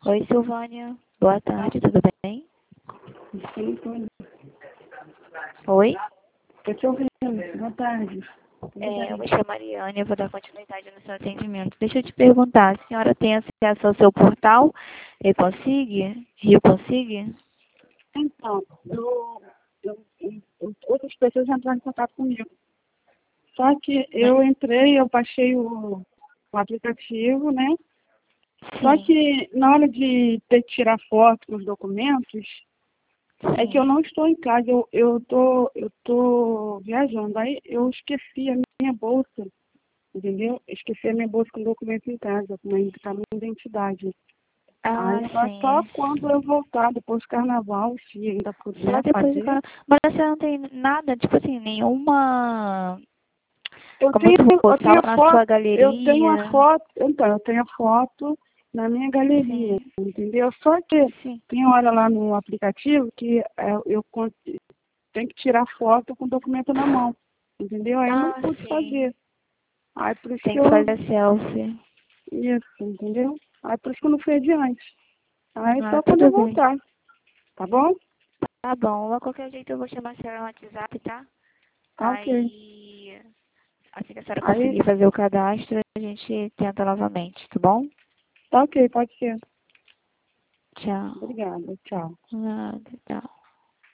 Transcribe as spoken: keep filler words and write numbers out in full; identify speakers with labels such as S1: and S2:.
S1: Oi, Silvânia. Boa tarde, tudo bem?
S2: Sim, sim.
S1: Oi?
S2: Estou te ouvindo. Boa tarde. Tudo
S1: É, eu
S2: bem?
S1: me chamo Mariane, eu vou dar continuidade no seu atendimento. Deixa eu te perguntar, a senhora tem acesso ao seu portal? Eu consigo? Rio consigo?
S2: Então, eu, eu, eu- outras pessoas entraram em contato comigo. Só que eu entrei, eu baixei o, o aplicativo, né? Só
S1: Sim,
S2: que na hora de ter que tirar foto dos documentos, é que eu
S1: sim.
S2: não estou em casa, eu, eu, tô, eu tô viajando. Aí eu esqueci a minha bolsa, entendeu? Esqueci a minha bolsa com documento em casa, com a com a minha identidade.
S1: Ah,
S2: Aí agora só
S1: sim.
S2: quando eu voltar, depois do carnaval, se ainda
S1: Só
S2: puder
S1: depois do
S2: fazer.
S1: carnaval. Mas a senhora não tem nada, tipo assim, nenhuma.
S2: Eu
S1: Como
S2: tenho,
S1: se
S2: eu
S1: fosse
S2: tenho
S1: algo
S2: a
S1: na
S2: foto,
S1: sua
S2: eu tenho a
S1: galeria.
S2: foto, então, eu tenho a foto na minha galeria,
S1: Sim,
S2: entendeu? Só que
S1: sim.
S2: tem hora lá no aplicativo que é, eu con- tenho que tirar foto com o documento na mão, entendeu? Aí eu não
S1: Ah,
S2: pude
S1: sim.
S2: fazer. Aí por isso
S1: Tem
S2: que
S1: que
S2: eu,
S1: fazer selfie.
S2: isso, entendeu? Aí por isso que eu não fui adiante. Aí
S1: Ah,
S2: só quando eu
S1: tudo bem.
S2: voltar, tá bom?
S1: Tá bom, a qualquer jeito eu vou chamar a senhora no WhatsApp, tá?
S2: Tá ok.
S1: Aí, assim que a senhora
S2: Aí,
S1: conseguir fazer o cadastro, a gente tenta novamente, tá bom?
S2: tá ok, pode ser.
S1: Tchau.
S2: Obrigada, tchau.
S1: Nada, tchau.